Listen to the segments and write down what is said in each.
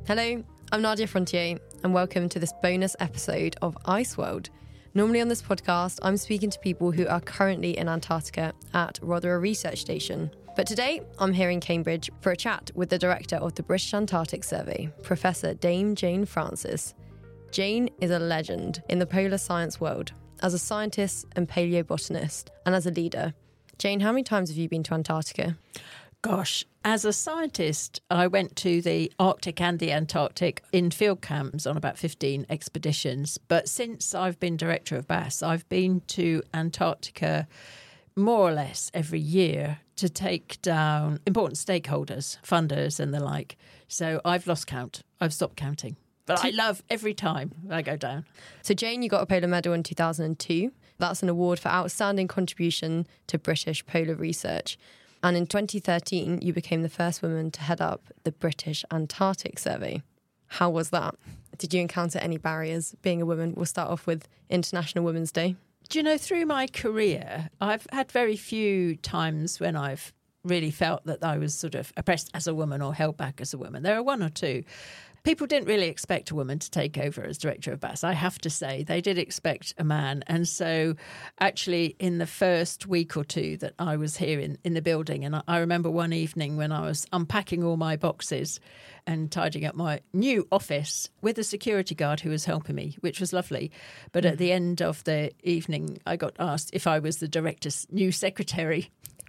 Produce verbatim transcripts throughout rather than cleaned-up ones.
Hello, I'm Nadia Frontier, and welcome to this bonus episode of Ice World. Normally on this podcast, I'm speaking to people who are currently in Antarctica at Rothera Research Station. But today, I'm here in Cambridge for a chat with the director of the British Antarctic Survey, Professor Dame Jane Francis. Jane is a legend in the polar science world, as a scientist and paleobotanist, and as a leader. Jane, how many times have you been to Antarctica? Gosh, as a scientist, I went to the Arctic and the Antarctic in field camps on about fifteen expeditions. But since I've been director of B A S, I've been to Antarctica more or less every year to take down important stakeholders, funders and the like. So I've lost count. I've stopped counting. But I love every time I go down. So Jane, you got a polar medal in two thousand two. That's an award for outstanding contribution to British polar research. And in twenty thirteen, you became the first woman to head up the British Antarctic Survey. How was that? Did you encounter any barriers being a woman? We'll start off with International Women's Day. Do you know, through my career, I've had very few times when I've really felt that I was sort of oppressed as a woman or held back as a woman. There are one or two. People didn't really expect a woman to take over as director of B A S. I have to say, they did expect a man. And so actually in the first week or two that I was here in, in the building, and I, I remember one evening when I was unpacking all my boxes and tidying up my new office with a security guard who was helping me, which was lovely. But mm-hmm. at the end of the evening, I got asked if I was the director's new secretary.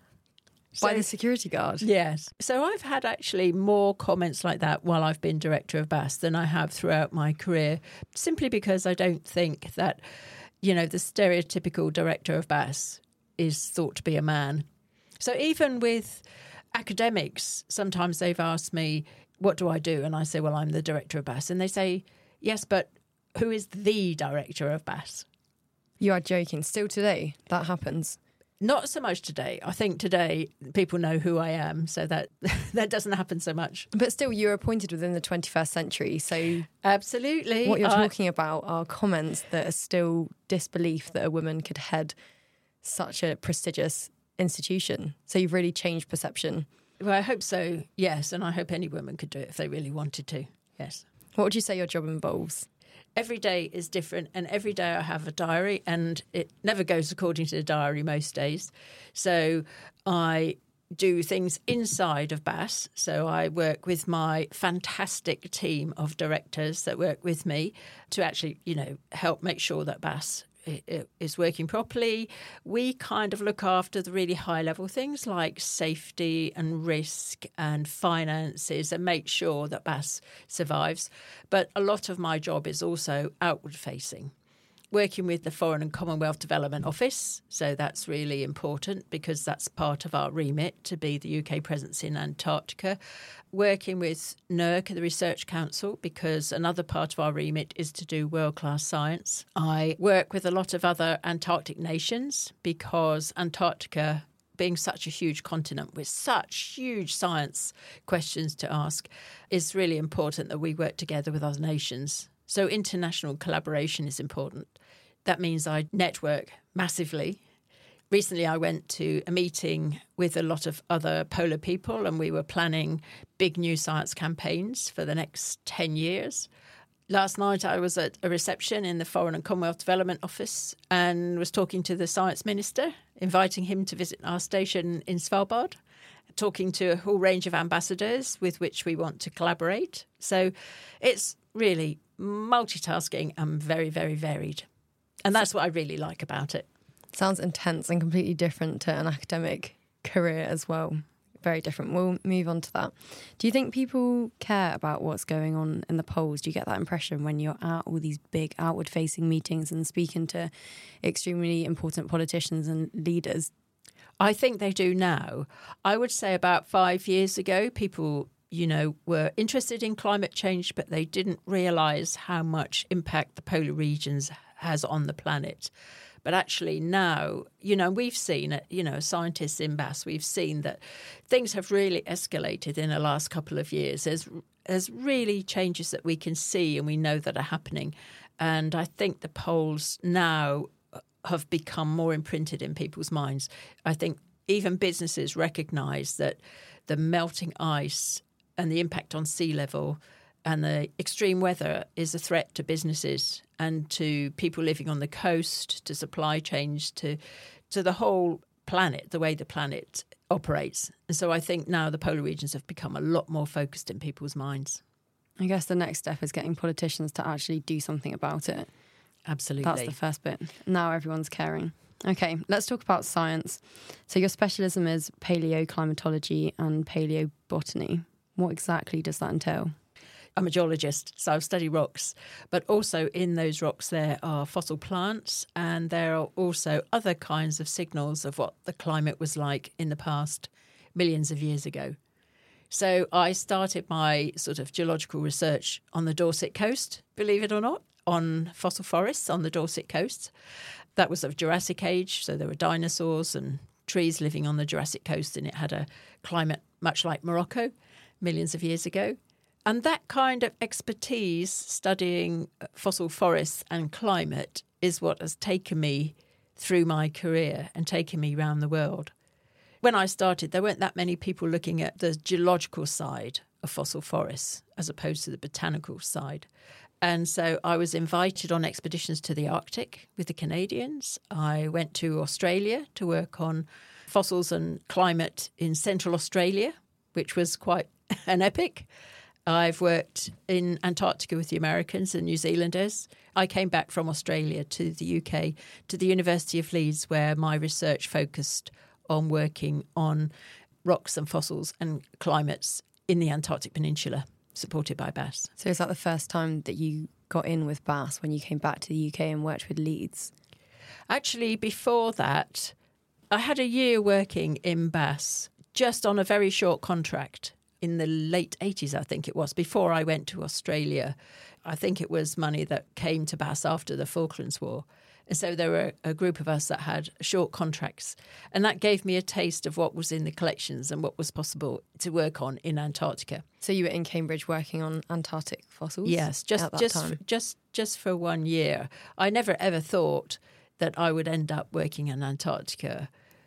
By So, the security guard? Yes. So I've had actually more comments like that while I've been director of B A S than I have throughout my career, simply because I don't think that, you know, the stereotypical director of B A S is thought to be a man. So even with academics, sometimes they've asked me, what do I do? And I say, well, I'm the director of B A S. And they say, yes, but who is the director of B A S? You are joking. Still today, that happens. Not so much today. I think today people know who I am, so that that doesn't happen so much. But still, you're appointed within the twenty-first century, so absolutely. What you're I, talking about are comments that are still disbelief that a woman could head such a prestigious institution. So you've really changed perception. Well, I hope so, yes, and I hope any woman could do it if they really wanted to, yes. What would you say your job involves? Every day is different, and every day I have a diary, and it never goes according to the diary most days. So I do things inside of B A S. So I work with my fantastic team of directors that work with me to actually, you know, help make sure that B A S is working properly. We kind of look after the really high level things like safety and risk and finances and make sure that B A S survives. But a lot of my job is also outward facing, working with the Foreign and Commonwealth Development Office. So that's really important because that's part of our remit to be the U K presence in Antarctica. Working with NERC, the Research Council, because another part of our remit is to do world-class science. I work with a lot of other Antarctic nations because Antarctica, being such a huge continent with such huge science questions to ask, is really important that we work together with other nations. So international collaboration is important. That means I network massively. Recently, I went to a meeting with a lot of other polar people, and we were planning big new science campaigns for the next ten years. Last night, I was at a reception in the Foreign and Commonwealth Development Office and was talking to the science minister, inviting him to visit our station in Svalbard, talking to a whole range of ambassadors with which we want to collaborate. So it's really multitasking and very, very varied. And that's what I really like about it. Sounds intense and completely different to an academic career as well. Very different. We'll move on to that. Do you think people care about what's going on in the polls? Do you get that impression when you're at all these big outward-facing meetings and speaking to extremely important politicians and leaders? I think they do now. I would say about five years ago, people, you know, were interested in climate change, but they didn't realise how much impact the polar regions has on the planet. But actually now, you know, we've seen it, you know, scientists in B A S, we've seen that things have really escalated in the last couple of years. There's, there's really changes that we can see and we know that are happening. And I think the polls now have become more imprinted in people's minds. I think even businesses recognise that the melting ice and the impact on sea level and the extreme weather is a threat to businesses and to people living on the coast, to supply chains, to to the whole planet, the way the planet operates. And so I think now the polar regions have become a lot more focused in people's minds. I guess the next step is getting politicians to actually do something about it. Absolutely. That's the first bit. Now everyone's caring. Okay, let's talk about science. So your specialism is paleoclimatology and paleobotany. What exactly does that entail? I'm a geologist, so I've studied rocks, but also in those rocks there are fossil plants, and there are also other kinds of signals of what the climate was like in the past millions of years ago. So I started my sort of geological research on the Dorset coast, believe it or not, on fossil forests on the Dorset coast. That was of Jurassic age, so there were dinosaurs and trees living on the Jurassic coast, and it had a climate much like Morocco millions of years ago. And that kind of expertise studying fossil forests and climate is what has taken me through my career and taken me around the world. When I started, there weren't that many people looking at the geological side of fossil forests as opposed to the botanical side. And so I was invited on expeditions to the Arctic with the Canadians. I went to Australia to work on fossils and climate in Central Australia, which was quite an epic. I've worked in Antarctica with the Americans and New Zealanders. I came back from Australia to the U K, to the University of Leeds, where my research focused on working on rocks and fossils and climates in the Antarctic Peninsula, supported by B A S. So is that the first time that you got in with B A S when you came back to the U K and worked with Leeds? Actually, before that, I had a year working in B A S, just on a very short contract. In the late eighties, I think it was, before I went to Australia. I think it was money that came to B A S after the Falklands War. And so there were a group of us that had short contracts. And that gave me a taste of what was in the collections and what was possible to work on in Antarctica. So you were in Cambridge working on Antarctic fossils? Yes, just at that just time. just just for one year. I never ever thought that I would end up working in Antarctica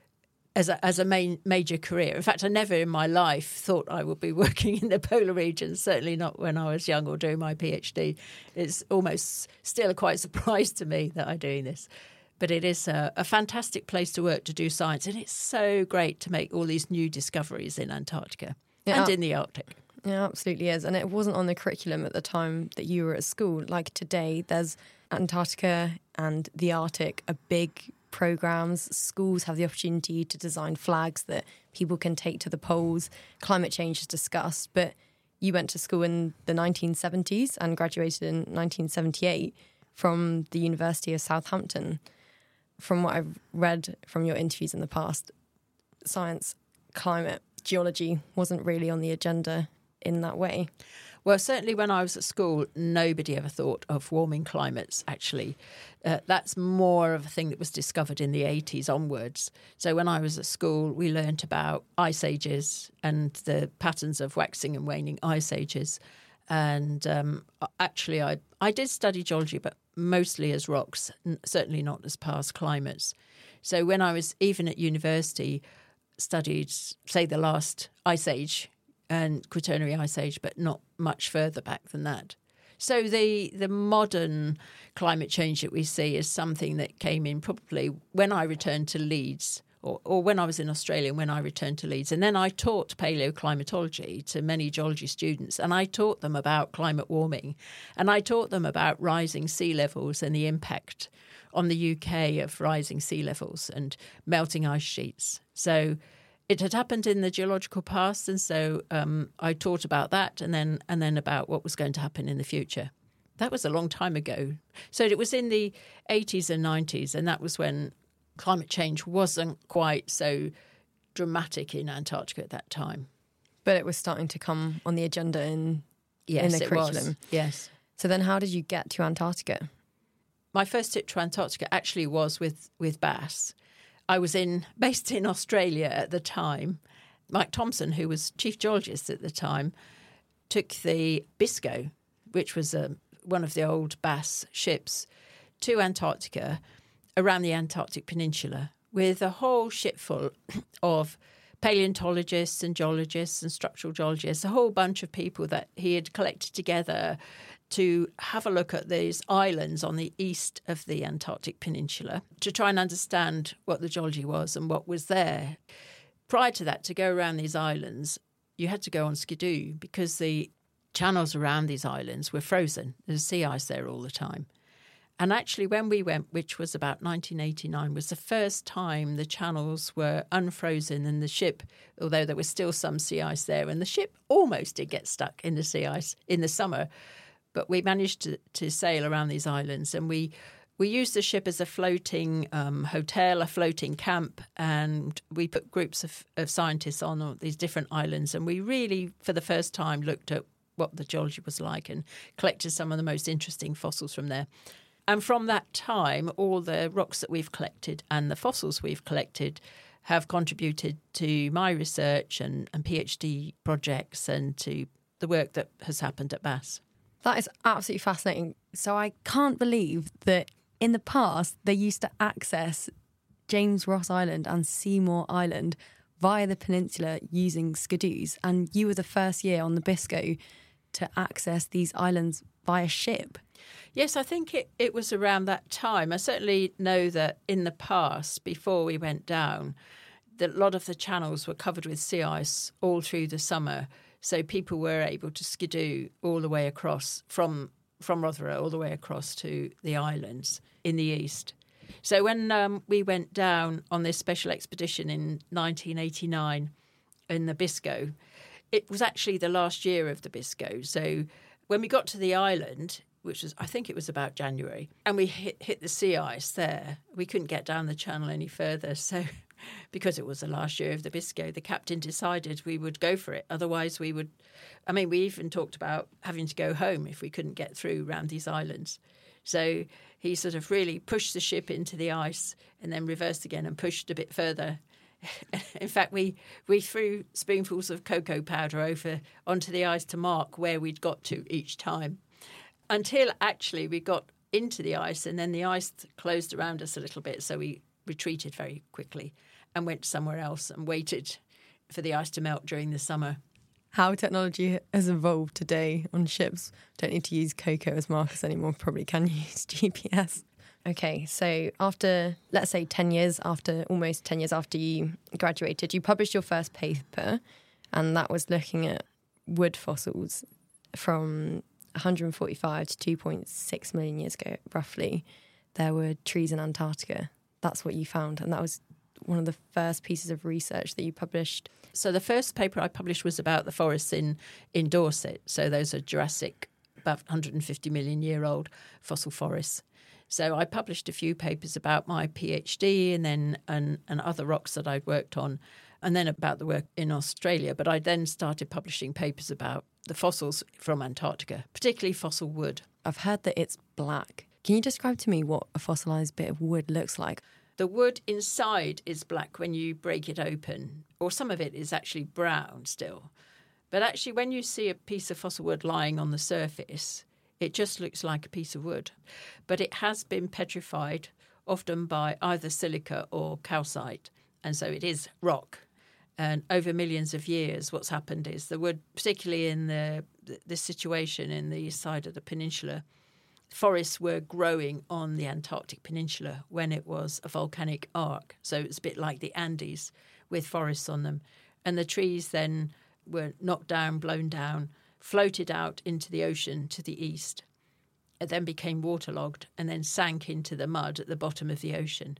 as a, as a main, major career. In fact, I never in my life thought I would be working in the polar regions, certainly not when I was young or doing my PhD. It's almost still quite a surprise to me that I'm doing this. But it is a, a fantastic place to work, to do science, and it's so great to make all these new discoveries in Antarctica Yeah. and in the Arctic. It absolutely is. And it wasn't on the curriculum at the time that you were at school. Like today, there's Antarctica and the Arctic are big programs. Schools have the opportunity to design flags that people can take to the poles. Climate change is discussed, but you went to school in the nineteen seventies and graduated in nineteen seventy-eight from the University of Southampton. From what I've read from your interviews in the past, science, climate, geology wasn't really on the agenda in that way. Well, certainly when I was at school, nobody ever thought of warming climates, actually. Uh, that's more of a thing that was discovered in the eighties onwards. So when I was at school, we learnt about ice ages and the patterns of waxing and waning ice ages. And um, actually, I, I did study geology, but mostly as rocks, certainly not as past climates. So when I was even at university, studied, say, the last ice age and Quaternary Ice Age, but not much further back than that. So the the modern climate change that we see is something that came in probably when I returned to Leeds, or, or when I was in Australia and when I returned to Leeds. And then I taught paleoclimatology to many geology students, and I taught them about climate warming, and I taught them about rising sea levels and the impact on the U K of rising sea levels and melting ice sheets. So it had happened in the geological past, and so um, I taught about that and then and then about what was going to happen in the future. That was a long time ago. So it was in the eighties and nineties, and that was when climate change wasn't quite so dramatic in Antarctica at that time. But it was starting to come on the agenda in, Yes, in the it curriculum. was. Yes. So then how did you get to Antarctica? My first trip to Antarctica actually was with, with B A S. I was in based in Australia at the time. Mike Thompson, who was chief geologist at the time, took the Bisco, which was a, one of the old B A S ships, to Antarctica, around the Antarctic Peninsula, with a whole ship full of paleontologists and geologists and structural geologists, a whole bunch of people that he had collected together to have a look at these islands on the east of the Antarctic Peninsula to try and understand what the geology was and what was there. Prior to that, to go around these islands, you had to go on skidoo because the channels around these islands were frozen. There's sea ice there all the time. And actually, when we went, which was about nineteen eighty-nine, was the first time the channels were unfrozen and the ship, although there was still some sea ice there, and the ship almost did get stuck in the sea ice in the summer. But we managed to, to sail around these islands, and we we used the ship as a floating um, hotel, a floating camp, and we put groups of, of scientists on all these different islands, and we really, for the first time, looked at what the geology was like and collected some of the most interesting fossils from there. And from that time, all the rocks that we've collected and the fossils we've collected have contributed to my research and, and PhD projects and to the work that has happened at B A S. That is absolutely fascinating. So I can't believe that in the past they used to access James Ross Island and Seymour Island via the peninsula using skidoos, and you were the first year on the Biscoe to access these islands via ship. Yes, I think it, it was around that time. I certainly know that in the past, before we went down, that a lot of the channels were covered with sea ice all through the summer. So people were able to skidoo all the way across from from Rothera all the way across to the islands in the east. So when um, we went down on this special expedition in nineteen eighty-nine in the Biscoe, it was actually the last year of the Biscoe. So when we got to the island, which was, I think it was about January, and we hit, hit the sea ice there, we couldn't get down the channel any further. So because it was the last year of the Biscoe, the captain decided we would go for it. Otherwise we would, I mean, we even talked about having to go home if we couldn't get through around these islands. So he sort of really pushed the ship into the ice and then reversed again and pushed a bit further. In fact, we, we threw spoonfuls of cocoa powder over onto the ice to mark where we'd got to each time, until actually we got into the ice, and then the ice closed around us a little bit, so we retreated very quickly and went somewhere else and waited for the ice to melt during the summer. How technology has evolved today on ships. Don't need to use cocoa as markers anymore, probably can use G P S. Okay, so after, let's say ten years after, almost ten years after you graduated, you published your first paper, and that was looking at wood fossils from one hundred forty-five to two point six million years ago, roughly. There were trees in Antarctica. That's what you found, and that was one of the first pieces of research that you published. So the first paper I published was about the forests in, in Dorset. So those are Jurassic, about one hundred fifty million year old fossil forests. So I published a few papers about my PhD and then and, and other rocks that I'd worked on, and then about the work in Australia. But I then started publishing papers about the fossils from Antarctica, particularly fossil wood. I've heard that it's black. Can you describe to me what a fossilised bit of wood looks like? The wood inside is black when you break it open, or some of it is actually brown still. But actually, when you see a piece of fossil wood lying on the surface, it just looks like a piece of wood. But it has been petrified, often by either silica or calcite, and so it is rock. And over millions of years, what's happened is the wood, particularly in the this situation in the east side of the peninsula, forests were growing on the Antarctic Peninsula when it was a volcanic arc. So it's a bit like the Andes with forests on them. And the trees then were knocked down, blown down, floated out into the ocean to the east. It then became waterlogged and then sank into the mud at the bottom of the ocean.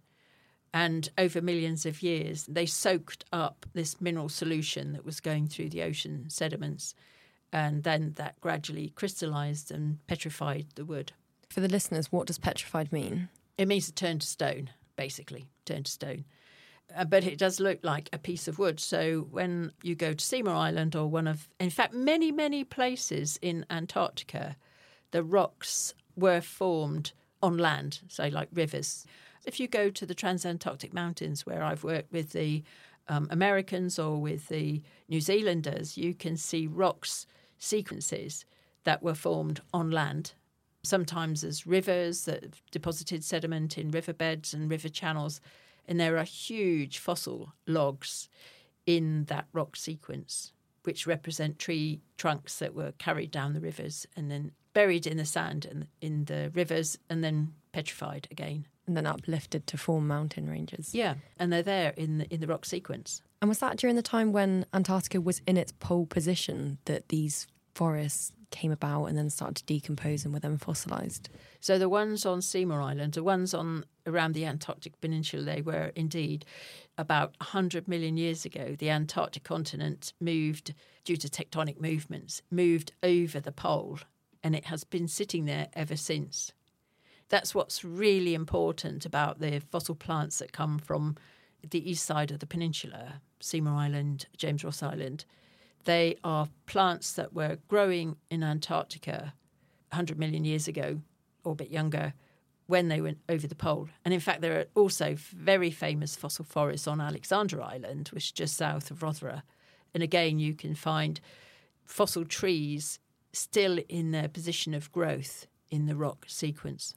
And over millions of years, they soaked up this mineral solution that was going through the ocean sediments. And then that gradually crystallized and petrified the wood. For the listeners, what does petrified mean? It means to turn to stone, basically, turn to stone. Uh, but it does look like a piece of wood. So when you go to Seymour Island or one of, in fact, many, many places in Antarctica, the rocks were formed on land, so like rivers. If you go to the Transantarctic Mountains, where I've worked with the um, Americans or with the New Zealanders, you can see rocks sequences that were formed on land, sometimes as rivers that have deposited sediment in riverbeds and river channels. And there are huge fossil logs in that rock sequence, which represent tree trunks that were carried down the rivers and then buried in the sand and in the rivers and then petrified again. And then uplifted to form mountain ranges. Yeah, and they're there in the, in the rock sequence. And was that during the time when Antarctica was in its pole position that these forests came about and then started to decompose and were then fossilised? So the ones on Seymour Island, the ones on around the Antarctic Peninsula, they were indeed about one hundred million years ago. The Antarctic continent moved, due to tectonic movements, moved over the pole, and it has been sitting there ever since. That's what's really important about the fossil plants that come from the east side of the peninsula, Seymour Island, James Ross Island. They are plants that were growing in Antarctica one hundred million years ago, or a bit younger, when they went over the pole. And in fact, there are also very famous fossil forests on Alexander Island, which is just south of Rothera. And again, you can find fossil trees still in their position of growth in the rock sequence.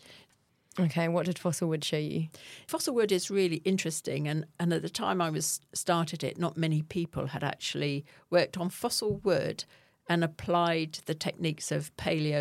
Okay, what did fossil wood show you? Fossil wood is really interesting, and, and at the time I was started it, not many people had actually worked on fossil wood and applied the techniques of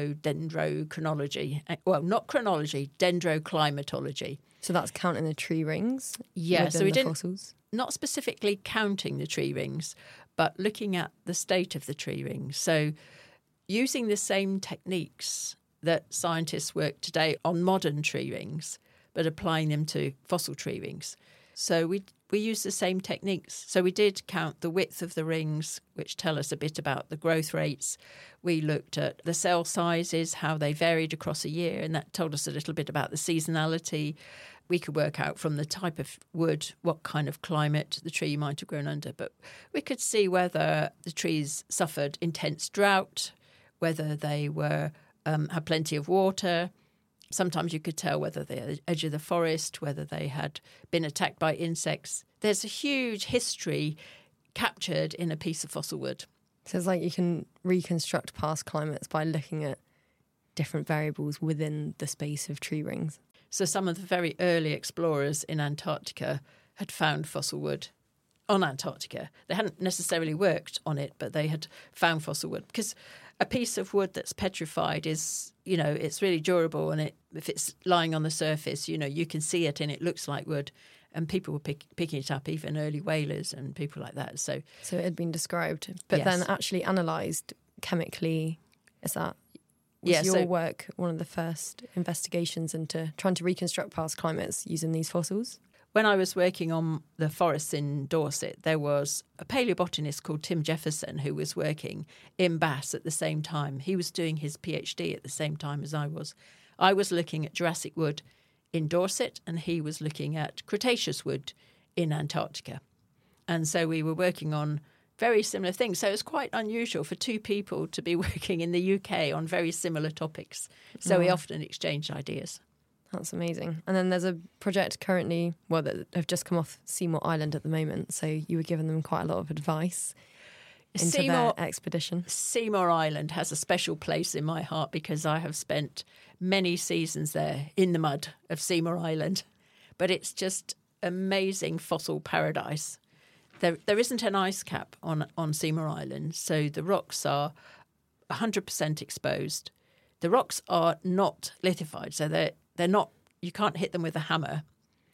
paleodendrochronology. Well, not chronology, dendroclimatology. So that's counting the tree rings? Yeah, so we the didn't, fossils? Not specifically counting the tree rings, but looking at the state of the tree rings. So using the same techniques that scientists work today on modern tree rings, but applying them to fossil tree rings. So we we use the same techniques. So we did count the width of the rings, which tell us a bit about the growth rates. We looked at the cell sizes, how they varied across a year, and that told us a little bit about the seasonality. We could work out from the type of wood what kind of climate the tree might have grown under, but we could see whether the trees suffered intense drought, whether they were Um, had plenty of water. Sometimes you could tell whether they're at the edge of the forest, whether they had been attacked by insects. There's a huge history captured in a piece of fossil wood. So it's like you can reconstruct past climates by looking at different variables within the space of tree rings. So some of the very early explorers in Antarctica had found fossil wood on Antarctica. They hadn't necessarily worked on it, but they had found fossil wood, because a piece of wood that's petrified is, you know, it's really durable, and it, if it's lying on the surface, you know, you can see it and it looks like wood, and people were pick, picking it up, even early whalers and people like that. So, so it had been described, but yes. then actually analysed chemically. Is that was yeah, your so, work one of the first investigations into trying to reconstruct past climates using these fossils? When I was working on the forests in Dorset, there was a paleobotanist called Tim Jefferson who was working in Bass at the same time. He was doing his PhD at the same time as I was. I was looking at Jurassic wood in Dorset, and he was looking at Cretaceous wood in Antarctica. And so we were working on very similar things. So it's quite unusual for two people to be working in the U K on very similar topics. So Mm. we often exchanged ideas. That's amazing. And then there's a project currently, well, that have just come off Seymour Island at the moment. So you were giving them quite a lot of advice into Seymour, their expedition. Seymour Island has a special place in my heart because I have spent many seasons there in the mud of Seymour Island. But it's just amazing fossil paradise. There, there isn't an ice cap on, on Seymour Island, so the rocks are one hundred percent exposed. The rocks are not lithified, so they're They're not, you can't hit them with a hammer.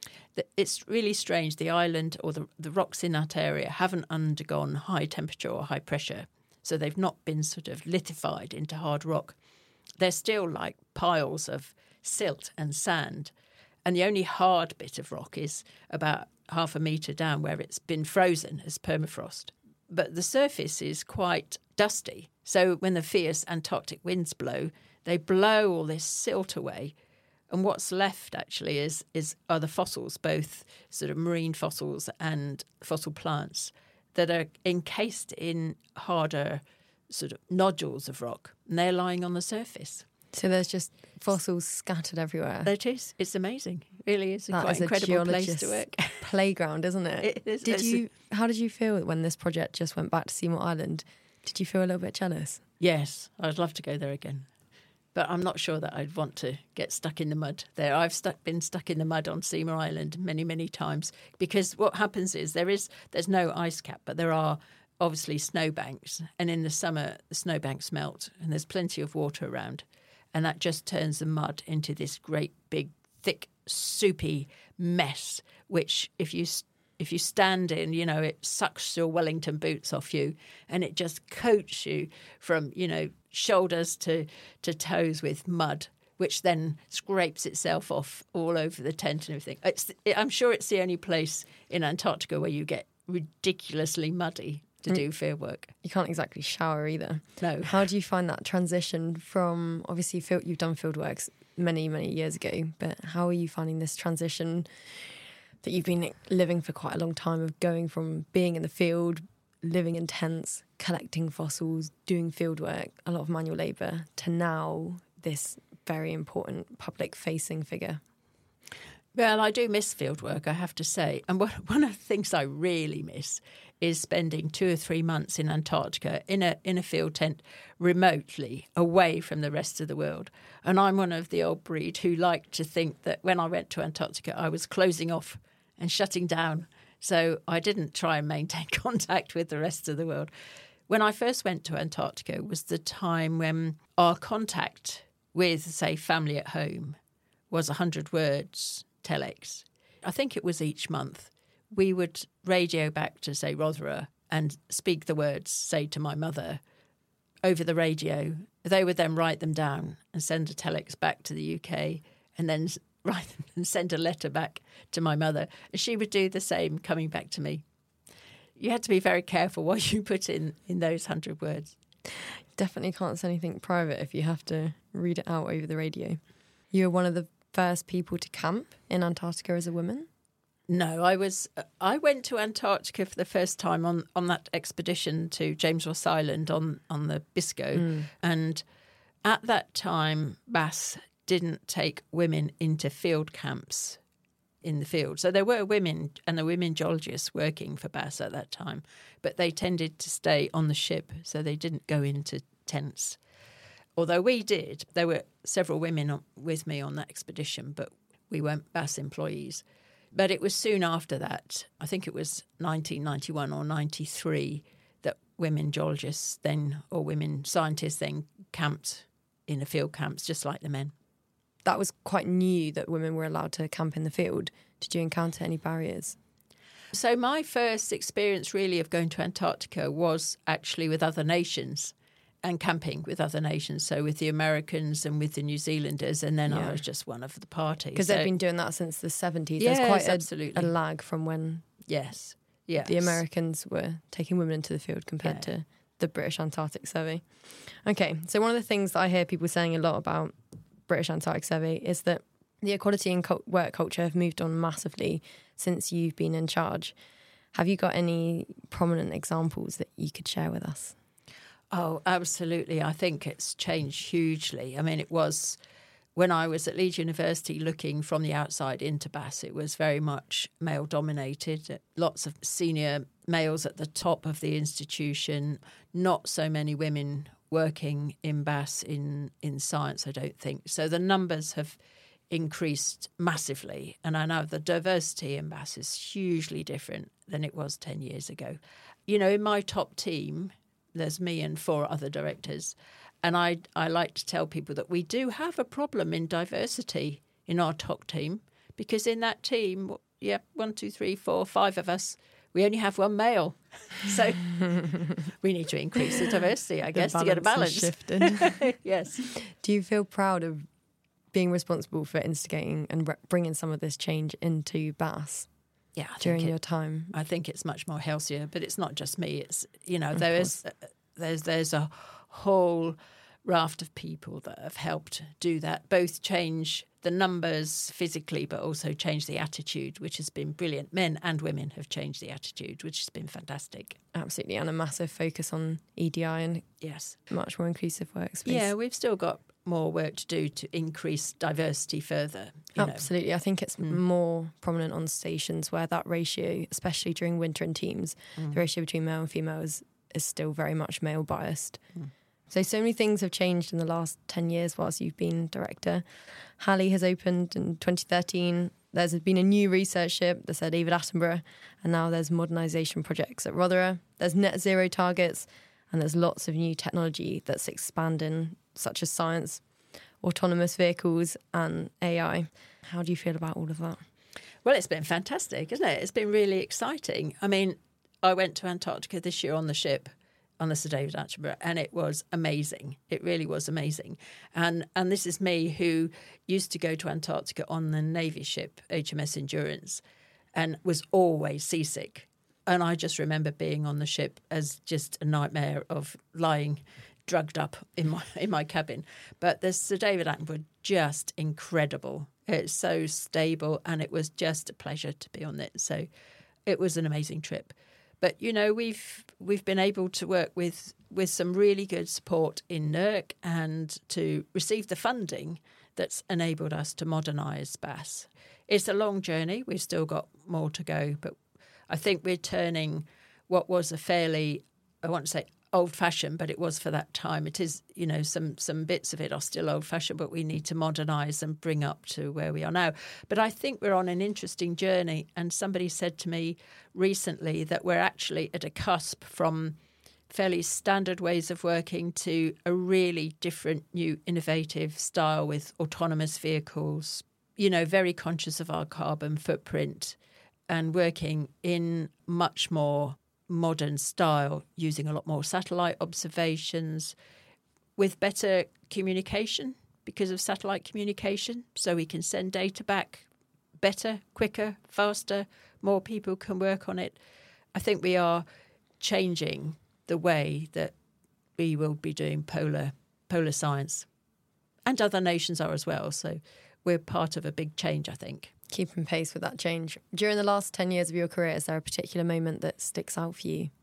It's really strange. The island or the, the rocks in that area haven't undergone high temperature or high pressure. So they've not been sort of lithified into hard rock. They're still like piles of silt and sand. And the only hard bit of rock is about half a metre down where it's been frozen as permafrost. But the surface is quite dusty. So when the fierce Antarctic winds blow, they blow all this silt away. And what's left actually is is are the fossils, both sort of marine fossils and fossil plants that are encased in harder sort of nodules of rock, and they're lying on the surface. So there's just fossils scattered everywhere. It is. It's amazing. It really is a That quite is a incredible place to geologist's work. Playground, isn't it? It is. Did It's- you? How did you feel when this project just went back to Seymour Island? Did you feel a little bit jealous? Yes, I'd love to go there again. But I'm not sure that I'd want to get stuck in the mud there. I've stuck, been stuck in the mud on Seymour Island many, many times, because what happens is there is there's no ice cap, but there are obviously snowbanks. And in the summer, the snowbanks melt and there's plenty of water around. And that just turns the mud into this great, big, thick, soupy mess, which if you if you stand in, you know, it sucks your Wellington boots off you and it just coats you from, you know, shoulders to, to toes with mud, which then scrapes itself off all over the tent and everything. It's, I'm sure it's the only place in Antarctica where you get ridiculously muddy to do field work. You can't exactly shower either. No. How do you find that transition from, obviously field, you've done field works many, many years ago, but how are you finding this transition that you've been living for quite a long time of going from being in the field, living in tents, collecting fossils, doing field work, a lot of manual labour, to now this very important public-facing figure? Well, I do miss field work, I have to say. And one, one of the things I really miss is spending two or three months in Antarctica in a in a field tent remotely away from the rest of the world. And I'm one of the old breed who liked to think that when I went to Antarctica, I was closing off and shutting down. So I didn't try and maintain contact with the rest of the world. When I first went to Antarctica was the time when our contact with, say, family at home was one hundred words telex. I think it was each month. We would radio back to, say, Rothera and speak the words, say, to my mother over the radio. They would then write them down and send a telex back to the U K and then write them and send a letter back to my mother. And she would do the same coming back to me. You had to be very careful what you put in, in those hundred words. Definitely can't say anything private if you have to read it out over the radio. You were one of the first people to camp in Antarctica as a woman? No, I was. I went to Antarctica for the first time on, on that expedition to James Ross Island on, on the Biscoe. Mm. And at that time, B A S didn't take women into field camps in the field. So there were women and the women geologists working for B A S at that time, but they tended to stay on the ship, so they didn't go into tents. Although we did, there were several women with me on that expedition, but we weren't B A S employees. But it was soon after that, I think it was nineteen ninety-one or ninety-three, that women geologists then, or women scientists then camped in the field camps, just like the men. That was quite new that women were allowed to camp in the field. Did you encounter any barriers? So my first experience really of going to Antarctica was actually with other nations and camping with other nations, so with the Americans and with the New Zealanders, and then yeah. I was just one of the party. Because so, they've been doing that since the seventies. Yes, There's quite absolutely. a, a lag from when yes, yes. the Americans were taking women into the field compared yeah. to the British Antarctic Survey. Okay, so one of the things that I hear people saying a lot about British Antarctic Survey is that the equality and work culture have moved on massively since you've been in charge. Have you got any prominent examples that you could share with us? Oh, absolutely. I think it's changed hugely. I mean, it was when I was at Leeds University looking from the outside into B A S, it was very much male-dominated. Lots of senior males at the top of the institution, not so many women working in B A S in, in science, I don't think. So the numbers have increased massively. And I know the diversity in B A S is hugely different than it was ten years ago. You know, in my top team, there's me and four other directors. And I, I like to tell people that we do have a problem in diversity in our top team, because in that team, yeah, one, two, three, four, five of us, we only have one male. So we need to increase the diversity, I guess, to get a balance. Yes. Do you feel proud of being responsible for instigating and re- bringing some of this change into B A S? Yeah, I during think it, your time, I think it's much more healthier. But it's not just me. It's you know there is uh, there's there's a whole raft of people that have helped do that. Both change the numbers physically, but also change the attitude, which has been brilliant. Men and women have changed the attitude, which has been fantastic. Absolutely, and a massive focus on E D I and yes, much more inclusive workspace. Yeah, we've still got more work to do to increase diversity further. You Absolutely. Know. I think it's mm. more prominent on stations where that ratio, especially during winter in teams, mm. the ratio between male and female is, is still very much male biased. Mm. So, so many things have changed in the last ten years whilst you've been director. Halley has opened in twenty thirteen. There's been a new research ship that's at David Attenborough, and now there's modernisation projects at Rothera. There's net zero targets, and there's lots of new technology that's expanding, such as science, autonomous vehicles, and A I. How do you feel about all of that? Well, it's been fantastic, isn't it? It's been really exciting. I mean, I went to Antarctica this year on the ship, on the Sir David Attenborough, and it was amazing. It really was amazing. And and this is me, who used to go to Antarctica on the Navy ship, H M S Endurance, and was always seasick. And I just remember being on the ship as just a nightmare of lying drugged up in my in my cabin. But the Sir David Attenborough, just incredible. It's so stable, and it was just a pleasure to be on it. So it was an amazing trip. But, you know, we've we've been able to work with, with some really good support in N E R C and to receive the funding that's enabled us to modernise B A S. It's a long journey. We've still got more to go. But I think we're turning what was a fairly, I want to say old-fashioned, but it was for that time. It is, you know, some some bits of it are still old-fashioned, but we need to modernise and bring up to where we are now. But I think we're on an interesting journey, and somebody said to me recently that we're actually at a cusp from fairly standard ways of working to a really different, new, innovative style with autonomous vehicles, you know, very conscious of our carbon footprint and working in much more modern style, using a lot more satellite observations with better communication because of satellite communication, so we can send data back better, quicker, faster, more people can work on it. I think we are changing the way that we will be doing polar polar science, and other nations are as well, so we're part of a big change, I think. Keeping pace with that change. During the last ten years of your career, is there a particular moment that sticks out for you?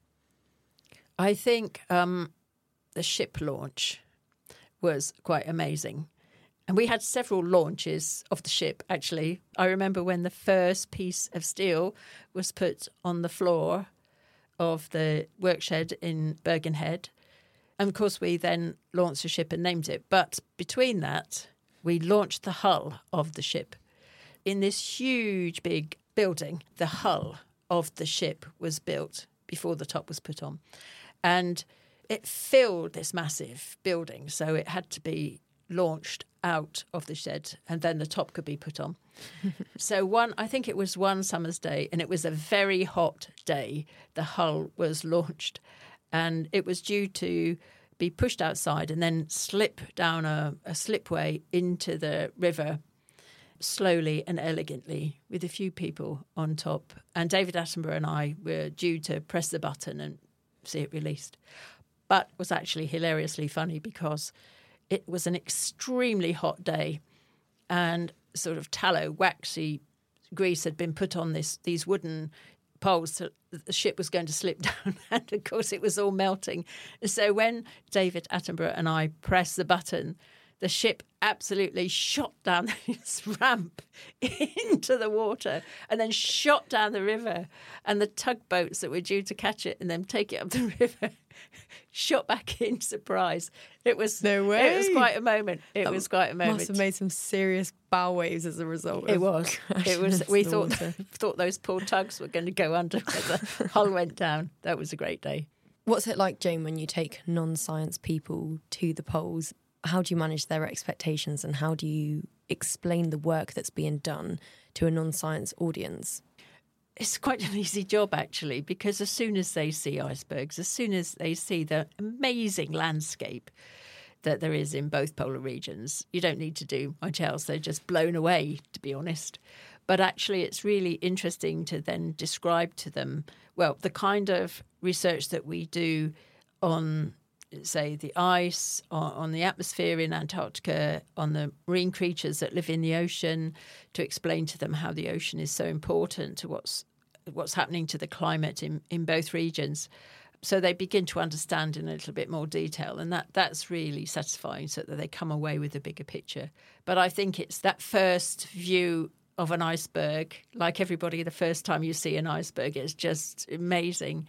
I think um, the ship launch was quite amazing. And we had several launches of the ship, actually. I remember when the first piece of steel was put on the floor of the workshed in Bergen Head. And, of course, we then launched the ship and named it. But between that, we launched the hull of the ship. In this huge, big building, the hull of the ship was built before the top was put on. And it filled this massive building, so it had to be launched out of the shed, and then the top could be put on. So one, I think it was one summer's day, and it was a very hot day. The hull was launched, and it was due to be pushed outside and then slip down a, a slipway into the river slowly and elegantly with a few people on top. And David Attenborough and I were due to press the button and see it released. But it was actually hilariously funny because it was an extremely hot day, and sort of tallow, waxy grease had been put on this these wooden poles, so the ship was going to slip down, and of course it was all melting. So when David Attenborough and I pressed the button, the ship absolutely shot down this ramp into the water and then shot down the river. And the tugboats that were due to catch it and then take it up the river shot back in. Surprise. It was no way. It was quite a moment. It that was quite a moment. Must have made some serious bow waves as a result. It was. It was. We thought thought those poor tugs were going to go under when the hull went down. That was a great day. What's it like, Jane, when you take non-science people to the poles? How do you manage their expectations, and how do you explain the work that's being done to a non-science audience? It's quite an easy job, actually, because as soon as they see icebergs, as soon as they see the amazing landscape that there is in both polar regions, you don't need to do much else. They're just blown away, to be honest. But actually, it's really interesting to then describe to them, well, the kind of research that we do on, say, the ice, on the atmosphere in Antarctica, on the marine creatures that live in the ocean, to explain to them how the ocean is so important to what's what's happening to the climate in, in both regions. So they begin to understand in a little bit more detail, and that, that's really satisfying, so that they come away with a bigger picture. But I think it's that first view of an iceberg, like everybody, the first time you see an iceberg, it's just amazing.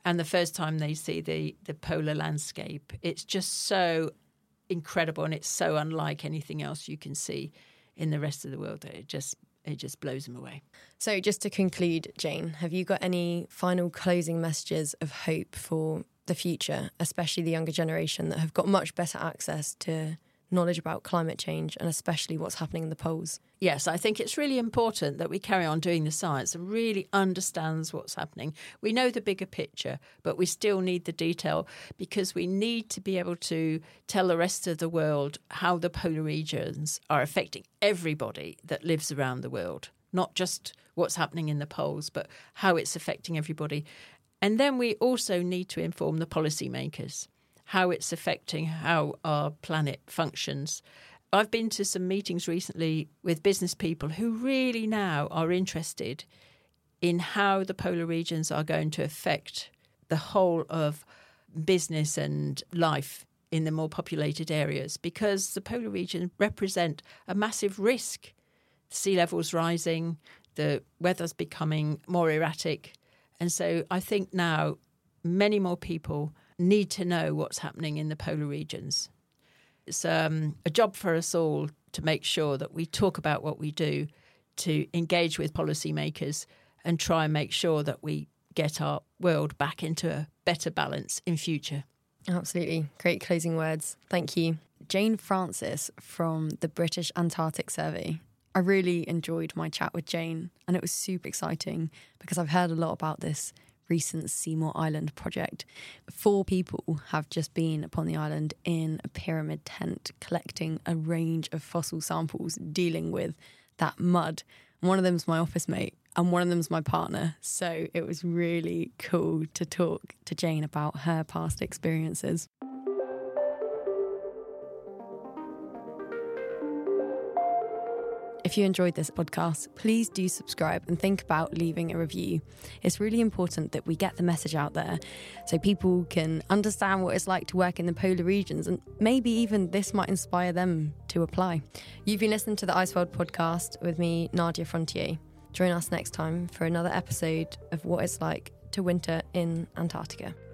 and the first time they see the, the polar landscape, it's just so incredible, and it's so unlike anything else you can see in the rest of the world that it just it just blows them away. So just to conclude, Jane, have you got any final closing messages of hope for the future, especially the younger generation that have got much better access to knowledge about climate change and especially what's happening in the poles? Yes, I think it's really important that we carry on doing the science and really understands what's happening. We know the bigger picture, but we still need the detail, because we need to be able to tell the rest of the world how the polar regions are affecting everybody that lives around the world, not just what's happening in the poles, but how it's affecting everybody. And then we also need to inform the policymakers how it's affecting how our planet functions. I've been to some meetings recently with business people who really now are interested in how the polar regions are going to affect the whole of business and life in the more populated areas, because the polar regions represent a massive risk. Sea levels rising, the weather's becoming more erratic. And so I think now many more people need to know what's happening in the polar regions. It's um, a job for us all to make sure that we talk about what we do, to engage with policymakers and try and make sure that we get our world back into a better balance in future. Absolutely. Great closing words. Thank you. Jane Francis from the British Antarctic Survey. I really enjoyed my chat with Jane, and it was super exciting because I've heard a lot about this recent Seymour Island project. Four people have just been upon the island in a pyramid tent collecting a range of fossil samples dealing with that mud. One of them's my office mate and one of them's my partner. So it was really cool to talk to Jane about her past experiences. If you enjoyed this podcast, please do subscribe and think about leaving a review. It's really important that we get the message out there so people can understand what it's like to work in the polar regions, and maybe even this might inspire them to apply. You've been listening to the Iceworld podcast with me, Nadia Frontier. Join us next time for another episode of what it's like to winter in Antarctica.